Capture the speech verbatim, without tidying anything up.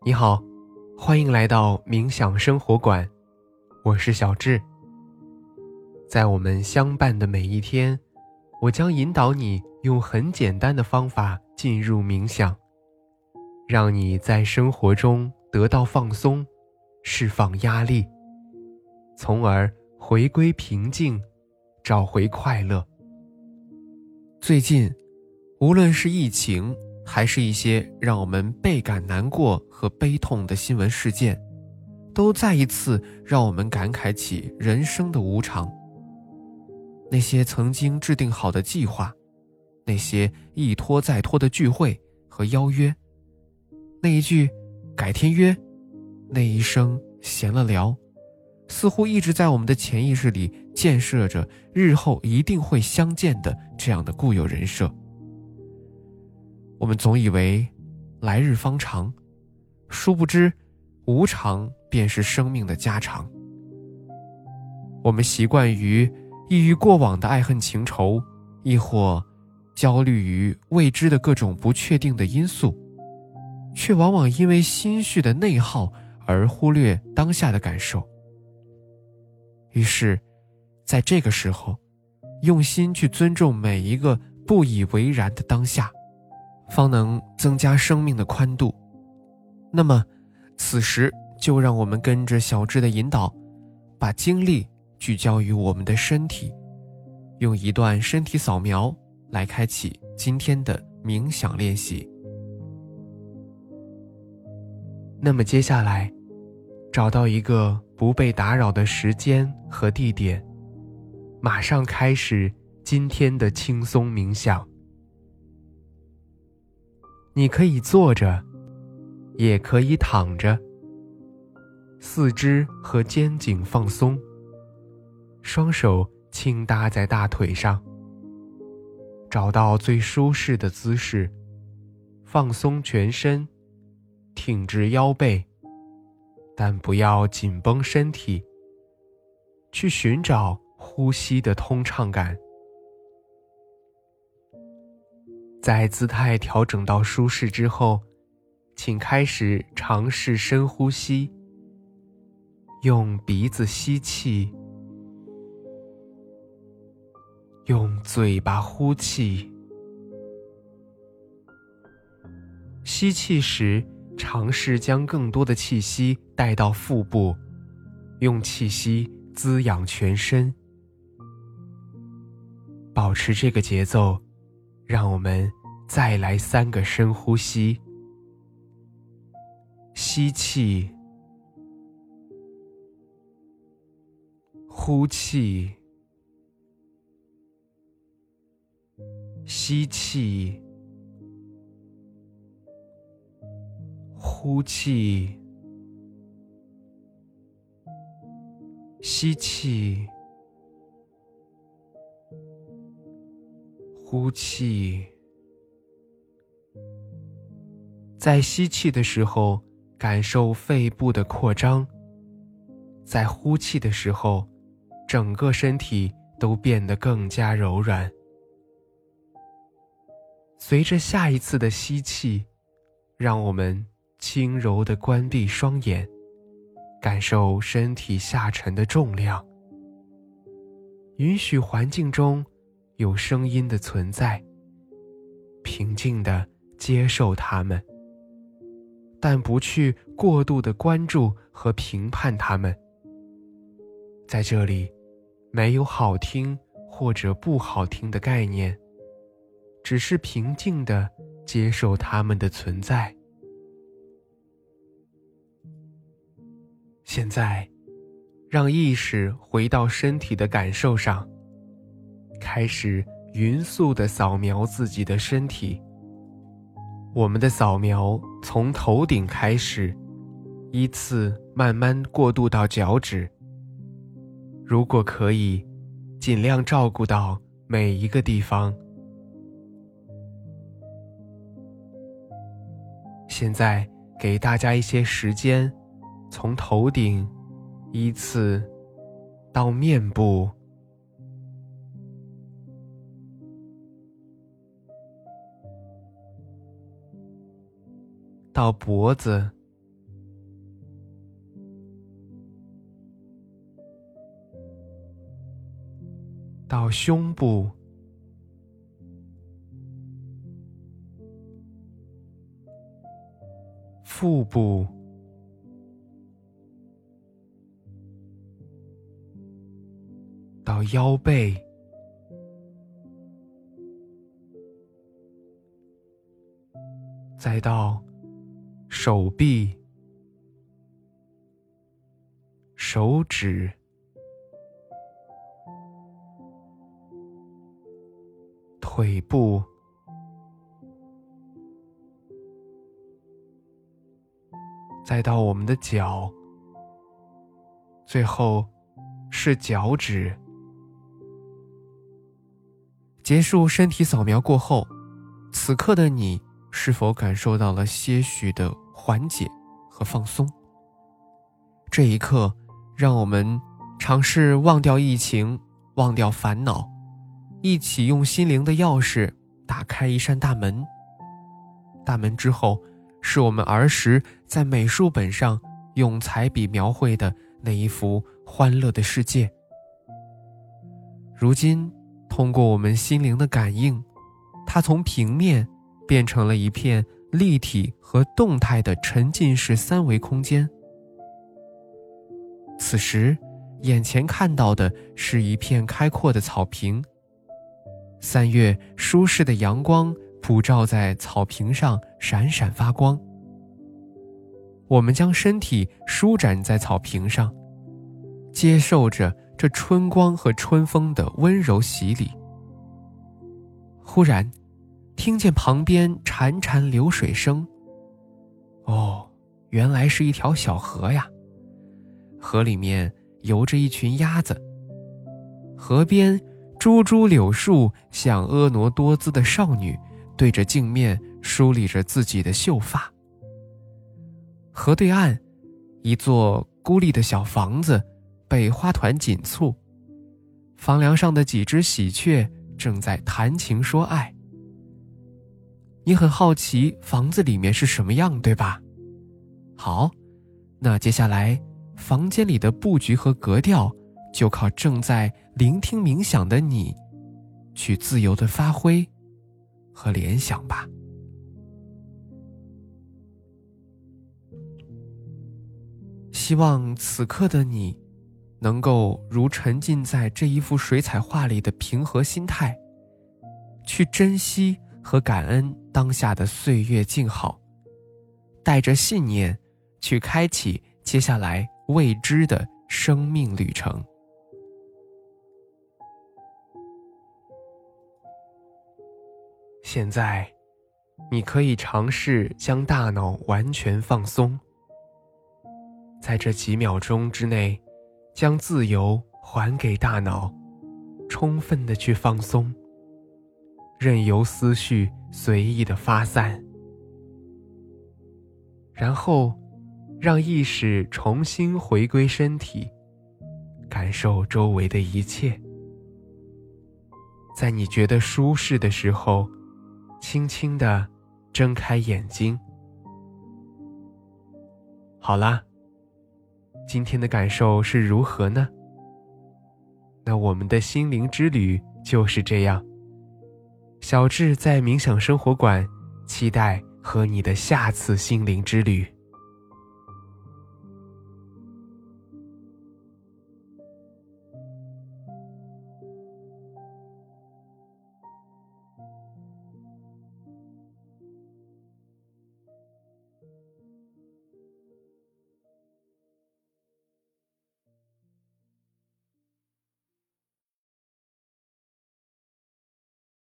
你好，欢迎来到冥想生活馆，我是小智。在我们相伴的每一天，我将引导你用很简单的方法进入冥想，让你在生活中得到放松，释放压力，从而回归平静，找回快乐。最近，无论是疫情，还是一些让我们倍感难过和悲痛的新闻事件，都再一次让我们感慨起人生的无常。那些曾经制定好的计划，那些一拖再拖的聚会和邀约，那一句改天约，那一声闲了聊，似乎一直在我们的潜意识里建设着日后一定会相见的这样的固有人设。我们总以为来日方长，殊不知无常便是生命的家常。我们习惯于抑郁过往的爱恨情仇，亦或焦虑于未知的各种不确定的因素，却往往因为心绪的内耗而忽略当下的感受。于是在这个时候，用心去尊重每一个不以为然的当下，方能增加生命的宽度。那么此时就让我们跟着小智的引导，把精力聚焦于我们的身体，用一段身体扫描来开启今天的冥想练习。那么接下来，找到一个不被打扰的时间和地点，马上开始今天的轻松冥想。你可以坐着，也可以躺着，四肢和肩颈放松，双手轻搭在大腿上，找到最舒适的姿势，放松全身，挺直腰背，但不要紧绷身体，去寻找呼吸的通畅感。在姿态调整到舒适之后，请开始尝试深呼吸，用鼻子吸气，用嘴巴呼气。吸气时，尝试将更多的气息带到腹部，用气息滋养全身。保持这个节奏，让我们再来三个深呼吸。吸气，呼气，吸气，呼气，吸气，呼气。在吸气的时候，感受肺部的扩张；在呼气的时候，整个身体都变得更加柔软。随着下一次的吸气，让我们轻柔地关闭双眼，感受身体下沉的重量，允许环境中有声音的存在，平静地接受它们，但不去过度地关注和评判它们。在这里，没有好听或者不好听的概念，只是平静地接受它们的存在。现在，让意识回到身体的感受上，开始匀速地扫描自己的身体。我们的扫描从头顶开始，依次慢慢过渡到脚趾。如果可以，尽量照顾到每一个地方。现在给大家一些时间，从头顶依次到面部，到脖子， 到胸部，腹部，到腰背，再到手臂、手指、腿部，再到我们的脚，最后是脚趾。结束身体扫描过后，此刻的你是否感受到了些许的缓解和放松？这一刻，让我们尝试忘掉疫情，忘掉烦恼，一起用心灵的钥匙打开一扇大门。大门之后，是我们儿时在美术本上用彩笔描绘的那一幅欢乐的世界。如今，通过我们心灵的感应，它从平面变成了一片立体和动态的沉浸式三维空间。此时，眼前看到的是一片开阔的草坪，三月舒适的阳光普照在草坪上，闪闪发光。我们将身体舒展在草坪上，接受着这春光和春风的温柔洗礼。忽然听见旁边潺潺流水声，哦，原来是一条小河呀。河里面游着一群鸭子，河边株株柳树像婀娜多姿的少女，对着镜面梳理着自己的秀发。河对岸，一座孤立的小房子被花团锦簇，房梁上的几只喜鹊正在谈情说爱。你很好奇房子里面是什么样，对吧？好，那接下来房间里的布局和格调就靠正在聆听冥想的你去自由地发挥和联想吧。希望此刻的你能够如沉浸在这一幅水彩画里的平和心态，去珍惜和感恩当下的岁月静好，带着信念去开启接下来未知的生命旅程。现在，你可以尝试将大脑完全放松，在这几秒钟之内，将自由还给大脑，充分地去放松，任由思绪随意地发散，然后让意识重新回归身体，感受周围的一切。在你觉得舒适的时候，轻轻地睁开眼睛。好啦，今天的感受是如何呢？那我们的心灵之旅就是这样。小智在冥想生活馆，期待和你的下次心灵之旅。